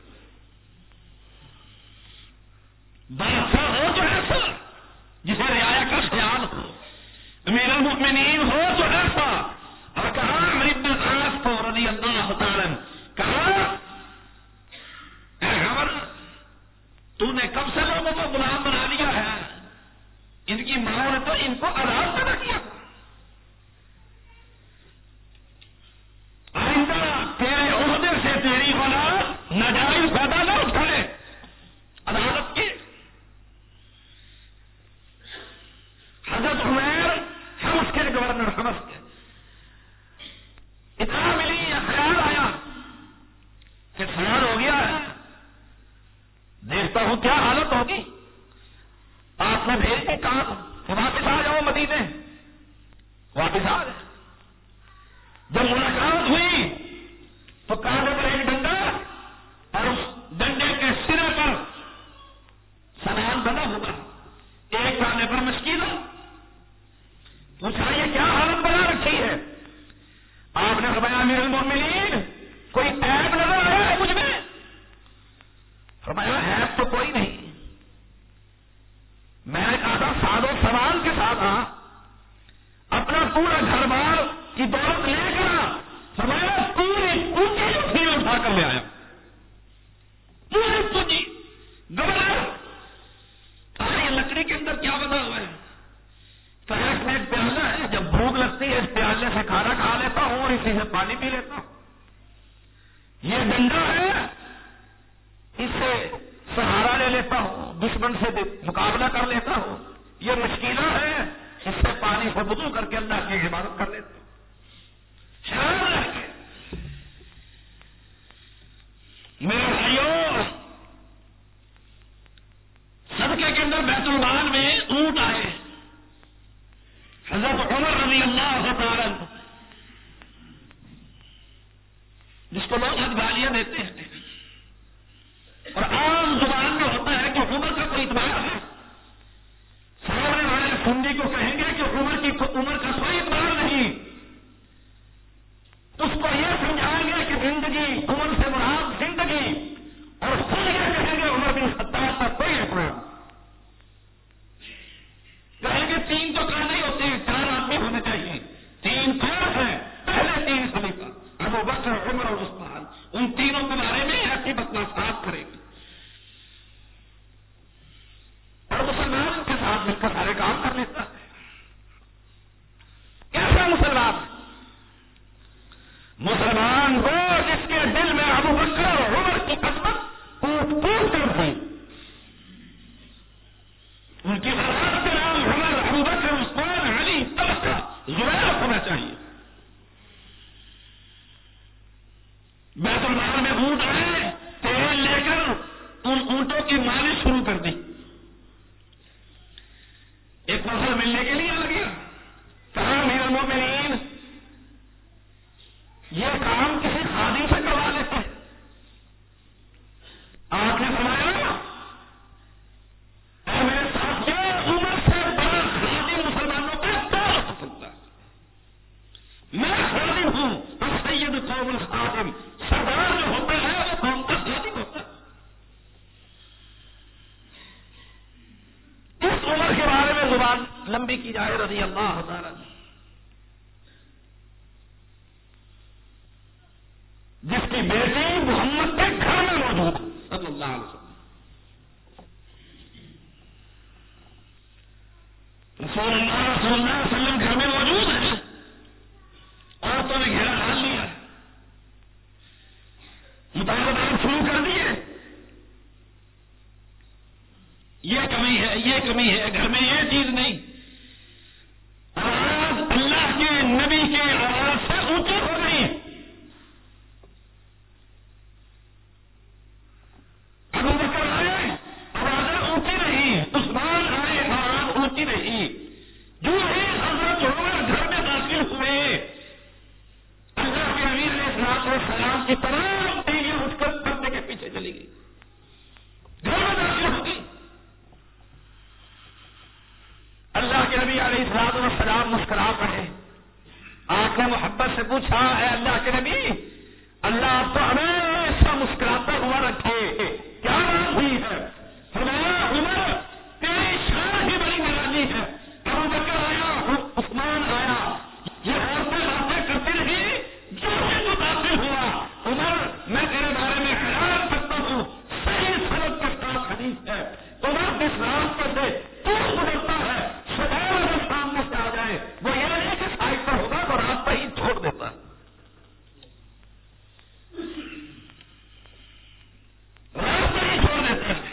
بادشاہ ہو جو ایسا جسے رعایا کا خیال ہو, امیر المؤمنین ہو جو ایسا. اور کہا عمرو بن العاص کو رضی اللہ تعالیٰ, کہا اے عمر تو نے کب سے لوگوں کو غلام بنا لیا ہے, ان کی ماں نے تو ان کو آزاد پیدا کیا. آئندہ تیرے عہدے سے تیری اولاد ناجائز فائدہ نہ اٹھائے. عدالت کی حضرت عمیر حمص کے گورنر حمص کے اتنا ملی یا خیال آیا کہ خیال ہو گیا ہے, دیکھتا ہوں کیا حالت ہوگی. آپ نے بھیج کے کہا واپس آ جاؤ مدینے. واپس آ گئے. جب ملاقات ہوئی تو کاغذ پر ایک ڈنڈا اور اس ڈنڈے کے سرے پر سلام بنا ہوگا, ایک کانے پر مشکل. پوچھا یہ کیا حالت بنا رکھی ہے. آپ نے فرمایا امیر المؤمنین کوئی عیب نظر آیا ہے مجھ میں. فرمایا عیب تو کوئی نہیں, میں نے کہا تھا ساد و سامان کے ساتھ اپنا پورا گھر بار کی دولت لے کر فرمایا پوری پونجی اسی میں اٹھا کر لے آیا. پوری پونجی گورنر یہ لکڑی کے اندر کیا بنا ہوا ہے. فرش میں ایک پیالہ ہے, جب بھوک لگتی ہے اس پیالے سے دشمن سے مقابلہ کر لیتا ہوں، یہ مشکلہ ہے، اس سے پانی سے وضو کر کے اللہ کی عبادت کر لیتا ہوں. خیال رکھیں میرے بھائیوں، صدقے کے اندر بیت المال میں اونٹ آئے. حضرت عمر رضی اللہ تعالی جس کو لوگ حد گالیاں دیتے ہیں اور عام زبان میں ہوتا ہے کہ عمر کا کوئی اعتبار ہے، سامنے والے سنی کو کہیں گے کہ عمر کا کوئی اعتبار نہیں، اس کو یہ سمجھائیں گے کہ زندگی، عمر سے مراد زندگی، اور خود یہ کہیں گے عمر بن خطاب کا کوئی اعتبار. کہیں گے 3 تو کہنے ہوتے ہیں، 4 آدمی ہونے چاہیے. 3 کون ہیں؟ پہلے 3 خلیفہ ابو بکر، عمر اور عثمان. ان تینوں کے بارے میں ایسی بکواس کرے گی اور مسلمان کے ساتھ مل کر سارے کام کر لیتا ہے. کیسا مسلمان؟ مسلمان وہ جس کے دل میں ابو بکر اور عمر کی عظمت ٹوٹ کر تھی. ان کی اولاد کے نام عمر، ابو بکر، عثمان، علی، طلحہ، زبیر ہونا چاہیے. بیت المال میں اونٹ آئے، تیل لے کر ان اونٹوں کی مالش شروع کر دی. ایک فصل ملنے کے لیے آ گیا، کہا امیر المومنین یہ کام کسی خادم سے کروا لیتے ہیں. آپ نے فرمایا اے میرے ساتھیوں، عمر سے بڑا خادم مسلمانوں کا کیا ہو سکتا ہے؟ میں خادم ہوں اور سید قوم الخادم، سردار جو ہوتا ہے وہ قوم کا خادم ہوتا ہے. اس عمر کے بارے میں زبان لمبی کی جائے رضی اللہ تعالی، جس کی بیٹی محمد کے گھر میں موجود صلی اللہ علیہ وسلم. رسول اللہ صلی اللہ علیہ وسلم گھر میں موجود ہے، عورتوں نے گھیرا ڈال لیا، مطالبات شروع کر دیے. یہ کمی ہے، یہ کمی ہے، گھر میں یہ چیز نہیں. آواز اللہ کے نبی کے آواز سے اونچی ہو گئی. ابو بکر آئے، آوازیں اونچی رہی. عثمان آئے، آواز اونچی رہی. جو ہی حضرت عمر گھر میں داخل ہوئے، اللہ کے نبی علیہ الصلوۃ والسلام کی تمام بیویاں اٹھ کر پردے کے پیچھے چلی گئی، گھر میں داخل ہو گئی. اللہ کے نبی علیہ الصلوۃ والسلام مسکرا رہے. آپ نے محبت سے پوچھا، اے اللہ کے نبی، اللہ آپ کو ہمیشہ مسکراتا ہوا رکھے، کیا بات ہوئی ہے؟ فرمایا عمر تیری شان ہی بڑی نرالی ہے. ابو بکر آیا، عثمان آیا، یہ عورتیں باتیں کرتی رہی. جو ہی تو داخل ہوا، عمر میں تیرے بارے میں خیال کرتا ہوں، صحیح سند کے ساتھ حدیث ہے، عمر جس راستے سے تو گزرتا ہے سوال اگر سامنے سے آ جائے وہ یہ نہیں کہ سائڈ پر ہوگا تو راستہ ہی چھوڑ دیتا ہے. راستہ ہی چھوڑ دیتا ہے.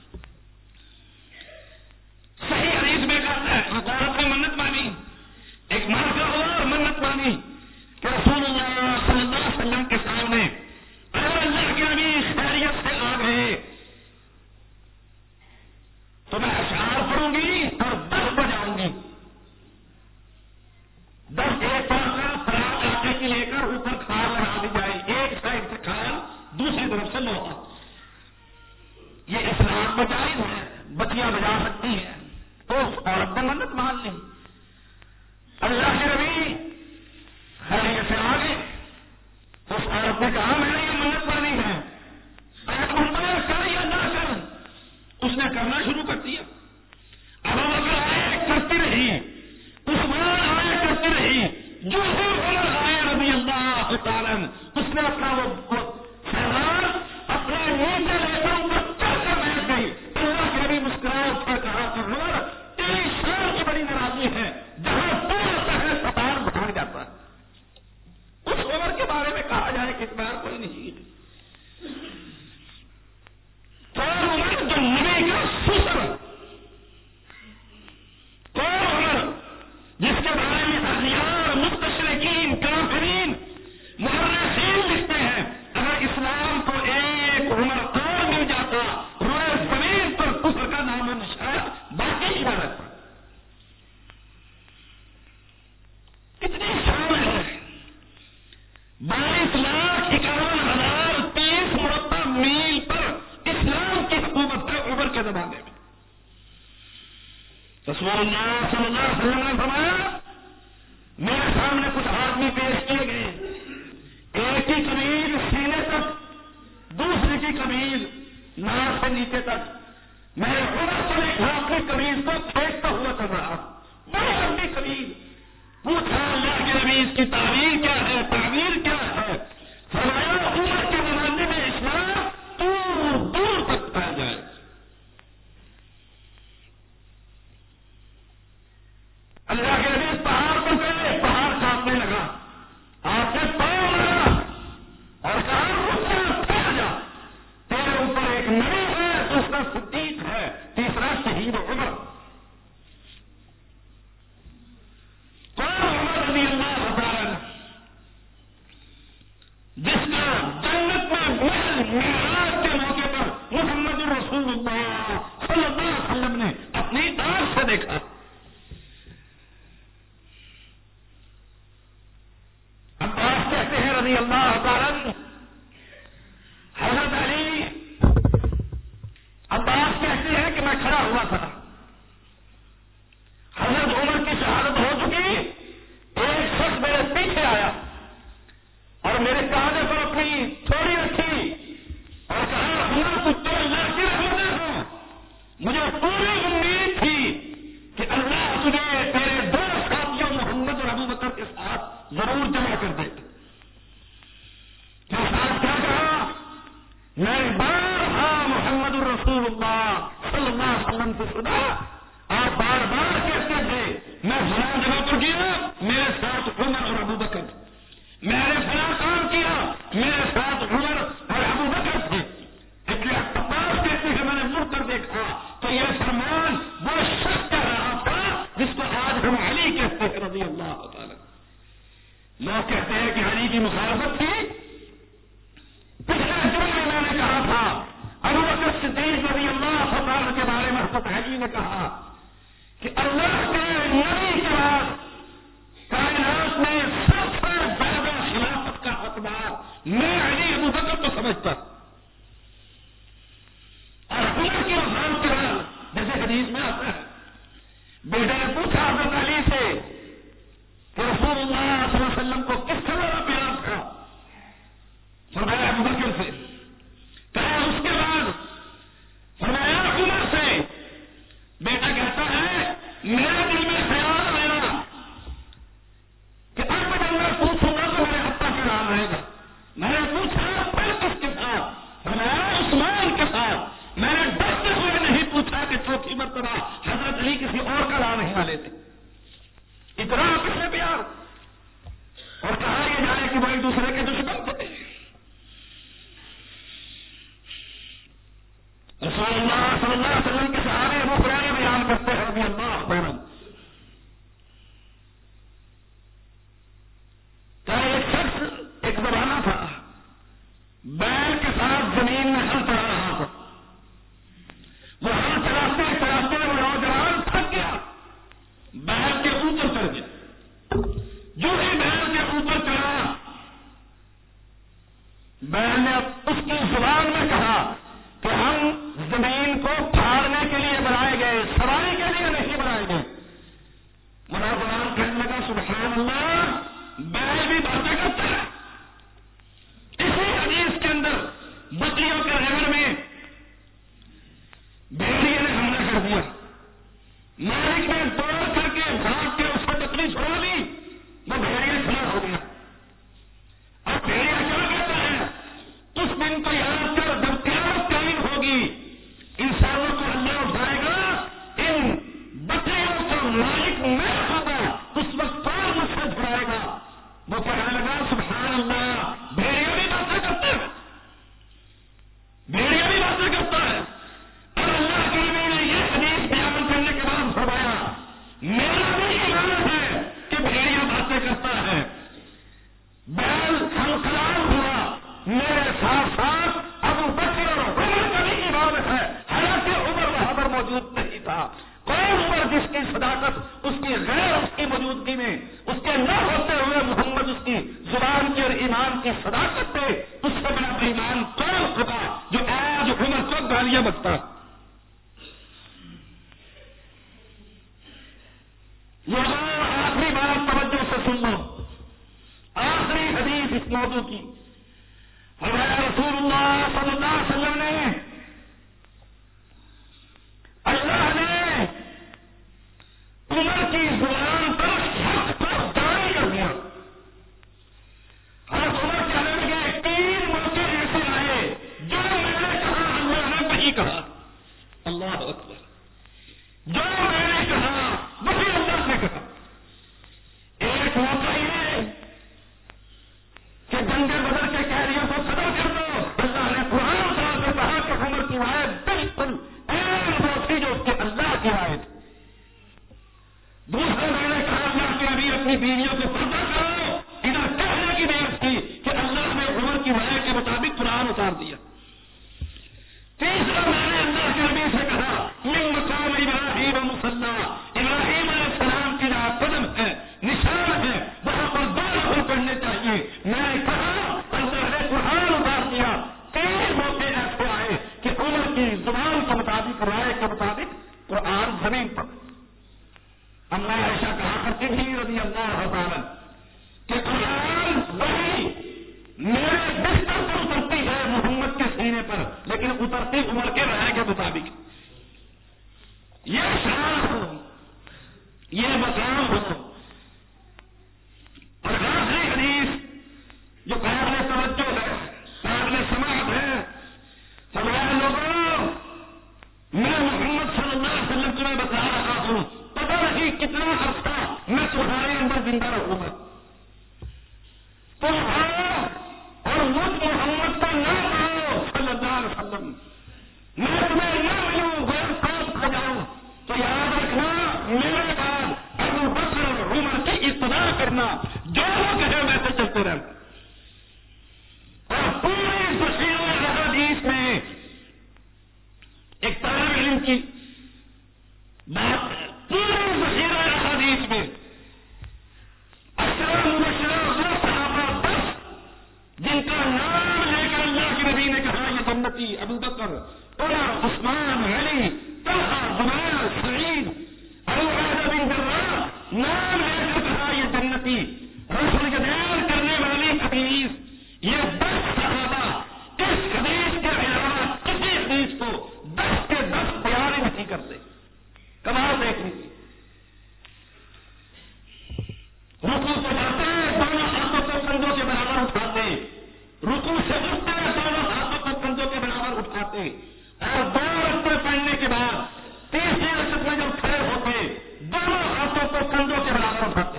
صحیح حدیث میں کہتا ہے، عورت نے منت مانی، ایک مرد ہوا اور منت مانی کہ رسول اللہ صلی اللہ علیہ وسلم کے سامنے اگر اللہ کے نبی خیریت سے آ گئے تو میں اشعار پڑھوں گی اور 10 بجاؤں گی. 10 ایک طرف فراغ آٹے کی لے کر اوپر کھال لگا دی جائے، ایک سائڈ سے کھال، دوسری طرف سے لوہا. یہ اسلام میں جائز ہے، بچیاں بجا سکتی ہیں. تو اس عورت نے منت مان لی. اللہ کے نبی خیریت سے آ گئے. اس عورت نے کہا میں نے یہ منت مانی ہے، کر یا نہ کر. اس نے کرنا شروع کر دیا. کے زمانے میں رسول اللہ صلی اللہ علیہ وسلم نے فرمایا میرے سامنے کچھ آدمی پیش کیے گئے، ایک کی قمیض سینے تک، دوسری کی قمیض ناک سے نیچے تک، میں نے عمر کو دیکھا اپنی قمیض کو پھینکتا ہوا چل رہا، بڑی لمبی قمیض۔ پوچھا اللہ کے نبی اس کی تعبیر کیا ہے، تعبیر کیا ہے؟ فرمایا عمر کے زمانے میں اسلام دور دور تک پھیل جائے۔ اللہ کے نبی اس پہاڑ پر گئے، پہاڑ کانپنے لگا، آپ نے پاؤں لگا اور کہا رک جا، تیرے اوپر ایک نبی ہے، دوسرا صدیق ہے، تیسرا شہید عمر۔ کون عمر رضی اللہ تعالی جس کا جنت میں محل معراج کے موقع پر محمد رسول اللہ صلی اللہ علیہ وسلم نے اپنی آنکھ سے دیکھا۔ عباس کہتے ہیں رضی اللہ تعالی حضرت علی، عباس کہتے ہیں کہ میں کھڑا ہوا تھا، حضرت عمر کی شہادت ہو چکی، ایک شخص میرے پیچھے آیا اور میرے کاندھے پر اپنی تھوڑی رکھی اور کہا عمر تو اللہ کی رحمتیں ہوں، مجھے پوری امید تھی کہ اللہ تجھے تیرے دو ساتھیوں محمد اور ابو بکر کے ساتھ ضرور جمع کر دے۔ کیا کہا؟ میں بارہا محمد الرسول اللہ صلی اللہ علیہ وسلم سے سنا، آپ بار بار کہتے تھے میں فلاں جگہ پر گیا میرے ساتھ عمر اور ابو بکر، میں نے فلاں کام کیا میرے ساتھ عمر اور ابو بکر تھے، اس لیے عباس کہتے ہیں میں نے مڑ کر دیکھا تو یہ فرمان وہ شخص کہہ رہا تھا جس کو آج ہم علی کہتے ہیں رضی اللہ تعالی۔ لوگ کہتے ہیں کہ علی کی مخالفت تھی، پچھلے جمعے میں نے کہا تھا ابو بکر صدیق رضی اللہ تعالی کے بارے میں حضرت علی نے کہا کہ اللہ کے نبی کے بعد کائنات میں سب سے زیادہ خلافت کا حقدار میں علی ابو بکر کو سمجھتا، اور عمر کی وفات کے بعد جیسے حدیث میں آتا ہے بیٹے نے پوچھا حضرت علی سے کہ رسول اللہ صلی اللہ علیہ وسلم کو کس طرح پیار تھا؟ فرمایا ابو بکر سے، کہا اس کے بعد فرمایا عمر سے۔ بیٹا کہتا ہے میرے دل میں خیال آیا کہ اب جب میں پوچھوں گا تو میرے ابا کا نام آئے گا، میں نے پوچھا پھر کس کے ساتھ؟ فرمایا عثمان کے ساتھ۔ میں نے ڈرتے ہوئے نہیں پوچھا کہ چوتھی مرتبہ حضرت علی کسی اور کا نام نہیں والے تھے، اتنا کس نے پیار؟ اور کہا یہ جائے کہ وہ ایک دوسرے کے دشمن تھے۔ رسول اللہ صلی اللہ علیہ وسلم کے صحابہ ابو ہریرہ بیان کرتے ہیں رضی اللہ عنہ کہ ایک شخص ایک زمانہ تھا بیل کے ساتھ زمین میں ہل چلا رہا تھا، وہ ہل چلاتے چلاتے وہ نوجوان تھک گیا، بیل کے اوپر چڑھ گیا، جو ہی بیل کے اوپر چڑھا بیل نے اس کی زبان میں کہا کہ ہم زمین کو پھاڑنے کے لیے بنائے گئے، سواری کے لیے نہیں بنائے گئے۔ منافقان کہنے لگا سبحان اللہ، بیل بھی باتیں کرتا ہے۔ اسی حدیث کے اندر بکریوں کے ریوڑ میں بھیڑیے نے حملہ کر دیا، مالک نے دوڑ کر کے بھاگ کے اس کو بکری چھوڑا لی، وہ بھیڑیے کھڑا ہو گیا۔ اب بھیڑیا کیا کہتا ہے؟ اس دن کو یاد کر جب قیامت قائم ہوگی انسانوں کو اللہ اٹھائے گا، ان بکریوں کو مالک میں ہوگا، اس وقت کون مجھ سے چھڑائے گا؟ وہ کہنے لگا سبحان اللہ، بھیڑیا بھی باتیں کرتا ہے، بھیڑیا بھی باتیں کرتا ہے۔ اور اللہ کے نبی نے یہ حدیث بیان کرنے کے بعد فرمایا میرا بھی ایمان ہے کہ بھیڑیا باتیں کرتا ہے۔ بیل خلخلان ہوا، میرے ساتھ ساتھ ابو بکر اور عمر کا بھی ایمان ہے، حالانکہ عمر وہاں پر موجود نہیں تھا۔ کون عمر جس کی صداقت اس کی غیر اس کی موجودگی میں، اس کے نہ ہوتے ہوئے محمد اس کی زبان کی اور ایمان کی صداقت پہ اس سے بڑا ایمان کون ہوگا جو آج عمر کو گالیاں بکتا؟ یہاں آخری بات توجہ سے سن لو، آخری حدیث اس موضوع کی. ہمارے رسول اللہ صلی اللہ علیہ وسلم نے، اللہ نے عمر کی زبان پر حق کو جاری کر دیا. حضرت عمر کہنے لگے 3 موقع ایسے آئے جو میں نے کہا اللہ نے وہی کہا. اللہ اکبر. جو میں نے کہا وہی اللہ نے کہا. ایک موقع یہ کہ جنگ بدر کے قیدیوں کو قتل کر دو، اللہ نے قرآن سے کہا کہ عمر کی آیت بالکل وہ تھی جو اس کے اللہ کی آیت. دوسرے میں نے کہا اللہ کے نبی اپنی بیویوں کو پردہ کرو، ادھر کہنے کی دیر تھی کہ اللہ نے عمر کی رائے کے مطابق قرآن اتار دیا. تیسرا میں نے اللہ کے نبی سے کہا من مقام ابراہیم مصلی، ابراہیم علیہ السلام کی جہاں قدم ہے، نشان ہے، وہاں پر 2 نفل پڑھنے چاہیے. میں نے کہا اللہ نے قرآن اتار دیا. 3 موقع ایسے آئے کہ عمر کی زبان کے مطابق، رائے کے مطابق قرآن زمین پر. اما عائشہ کہا کرتی تھی رضی اللہ تعالی کہ قرآن وہی میرے بستر پر اترتی ہے محمد کے سینے پر، لیکن اترتی عمر کے رائے کے مطابق. یہ شان ہو، یہ مقام ہو. اور آخری حدیث جو قابل توجہ ہے، قابل سماعت ہے، ہمارے لوگوں، میں محمد صلی اللہ علیہ وسلم تمہیں بتا رہا ہوں، پتہ نہیں کتنا عرصہ میں تمہارے اندر زندہ رہوں گا. تم آؤ اور مجھ محمد کو نہ پاؤ صلی اللہ علیہ وسلم، میں تمہیں نہ ملوں، غیر خود کھو جاؤں، تو یاد رکھنا میرے بعد ابو بکر اور عمر کی اتباع کرنا، جو وہ کہے ویسے چلتے رہنا. اور پوری بصیرت احادیث میں ایک طالب علم کی بات ہے، پوری بصیرت احادیث میں اشرف مبشرہ وہ صحابہ 10 جن کا نام لے کر اللہ کے نبی نے کہا یہ جنتی، ابو بکر، عمر، عثمان، علی، طلحہ، زبیر، سعید، ابو عبیدہ بن جراح، نام لے کر کہا یہ جنتی. رسول کے بیان کرنے والی حدیث، یہ 10 صحابہ اس حدیث کے علاوہ کسی حدیث کو 10 کے 10 بیان نہیں کرتے. کمال دیکھ لیجیے. رکوع سے جاتے دونوں ہاتھوں کو کندھوں کے برابر اٹھاتے، رکوع سے اٹھتے دونوں ہاتھوں کو کندھوں کے برابر اٹھاتے، اور 2 رکعتیں پڑھنے کے بعد تیسری رکعت میں جب کھڑے ہوتے دونوں ہاتھوں کو کندھوں کے برابر اٹھاتے،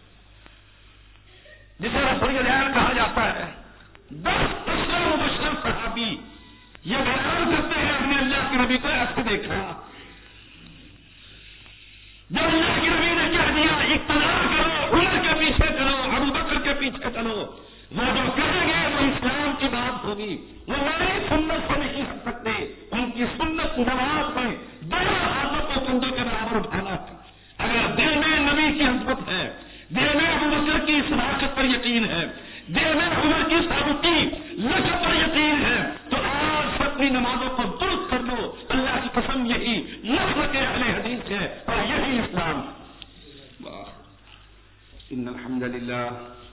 جسے رسول العین کہا جاتا ہے. 10 اشرف مبشر صحابی یہ بیان کرتے ہیں ہم نے اللہ کے نبی کو ایسے دیکھا. جب اللہ کے نبی نے کہہ دیا اقتدار کرو، عمر کے پیچھے چلو، ابو بکر کے پیچھے چلو، وہ جو کہیں گے وہ اسلام کی بات ہوگی، وہ میری سنت سے نہیں ہٹ سکتے. ان کی سنت نماز میں دونوں ہاتھوں کو کندھوں کے برابر اٹھانا ہے. اگر دل میں نبی کی عظمت ہے، دل میں ابو بکر کی صداقت پر یقین ہے، دل میں عمر کی ثابت کی لذت پر یقین ہے، تو آج سے اپنی نمازوں کو درست کر لو. اللہ کی قسم یہی نسل کے اہل حدیث ہے اور یہی اسلام. ان الحمد لله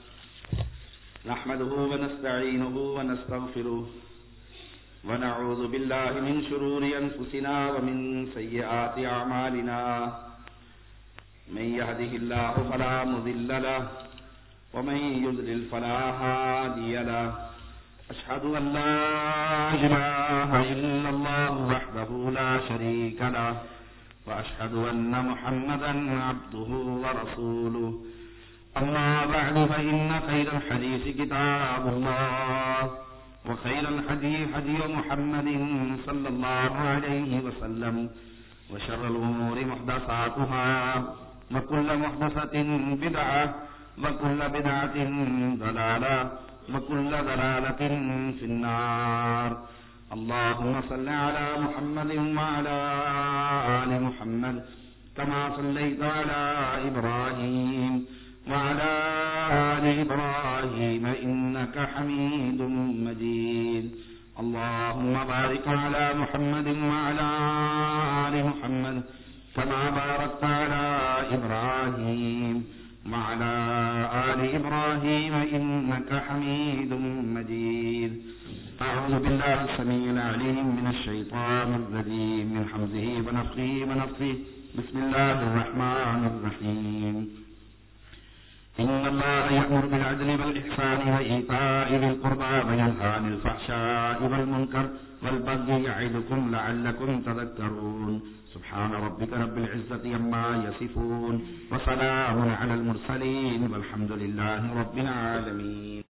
نحمده ونستعينه ونستغفره ونعوذ بالله من شرور انفسنا ومن سيئات اعمالنا. من يهده الله فلا مضل له ومن يضلل فلا هادي له. أشهد أن لا إله إلا الله وحده لا شريك له وأشهد أن محمدا عبده ورسوله. أما بعد فإن خير الحديث كتاب الله وخير الهدي هدي محمد صلى الله عليه وسلم وشر الأمور محدثاتها وكل محدثة بدعة وكل بدعة ضلالة وكل ضلالة في النار. اللهم صل على محمد وعلى آل محمد كما صليت على إبراهيم وعلى آل إبراهيم إنك حميد مجيد. اللهم بارك على محمد وعلى آل محمد كما باركت على إبراهيم وعلى آل إبراهيم إنك حميد مجيد. أعوذ بالله السميع العليم من الشيطان الرجيم من حمزه ونفخه ونفثه. بسم الله الرحمن الرحيم. إن الله يأمر بالعدل والإحسان وإيتاء ذي القربى وينهى عن الفحشاء والمنكر والبغي يعظكم لعلكم تذكرون. سبحان ربك رب العزة عما يصفون وسلام على المرسلين والحمد لله رب العالمين.